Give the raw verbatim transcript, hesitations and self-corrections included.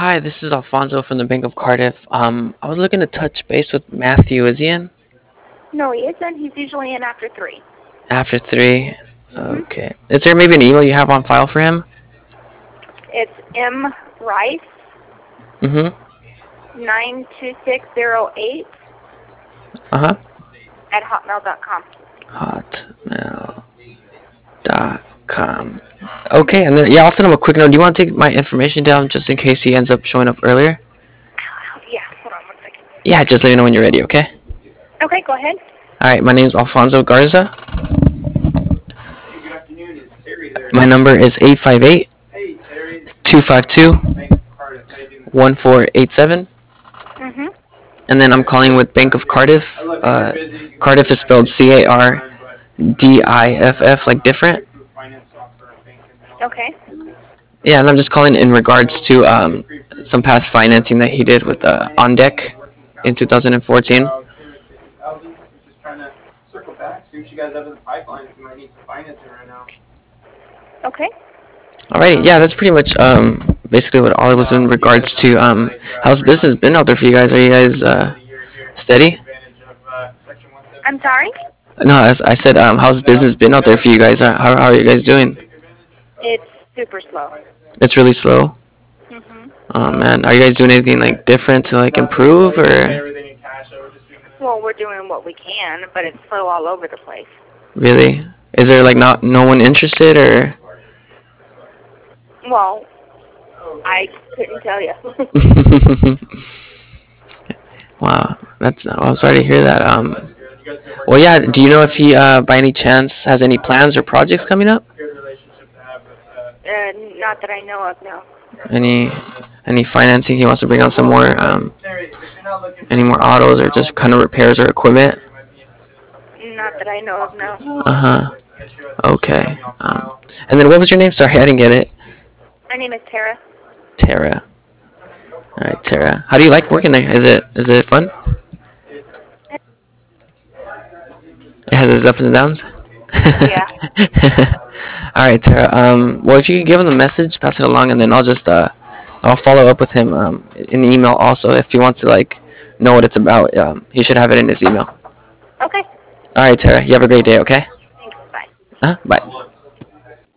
Hi, this is Alfonso from the Bank of Cardiff. Um, I was looking to touch base with Matthew. Is he in? No, he isn't. He's usually in after three. After three. Mm-hmm. Okay. Is there maybe an email you have on file for him? It's M Rice Mm-hmm. nine two six zero eight Uh-huh. at hotmail dot com. Hotmail dot com. Okay, and then yeah, I'll send him a quick note. Do you want to take my information down just in case he ends up showing up earlier? Yeah, hold on one second. Yeah, just let me know when you're ready, okay? Okay, go ahead. Alright, my name is Alfonso Garza. My number is eight five eight, two five two, one four eight seven. Mm-hmm. And then I'm calling with Bank of Cardiff. Uh, Cardiff is spelled C A R D I F F, like different. Okay. Yeah, and I'm just calling in regards to um, some past financing that he did with uh, On Deck in two thousand fourteen. Okay. Alrighty, yeah, that's pretty much um, basically what all it was in regards to. Um, how's business been out there for you guys? Are you guys uh, steady? I'm sorry? No, I, I said, um, how's business been out there for you guys? How, how are you guys doing? It's super slow. It's really slow. Mm-hmm. Oh man, are you guys doing anything like different to like improve or Well, we're doing what we can, but it's slow all over the place. really? Is there like not no one interested or? Well, I couldn't tell you. Wow, that's well, I'm sorry to hear that. Um, well, yeah. Do you know if he, uh, by any chance, has any plans or projects coming up? uh, not that I know of, no. Any any financing he wants to bring on some more um, any more autos or just kind of repairs or equipment? Not that I know of, no. Uh huh. Okay. Um, and then what was your name? Sorry, I didn't get it. My name is Tara. Tara. All right, Tara. How do you like working there? Is it is it fun? It has its ups and downs. Yeah. All right, Tara. Um, well, if you could give him the message, pass it along, and then I'll just uh, I'll follow up with him um, in the email also if he wants to like know what it's about. Um, he should have it in his email. Okay. All right, Tara. You have a great day. Okay. Thanks. Bye. Uh, bye.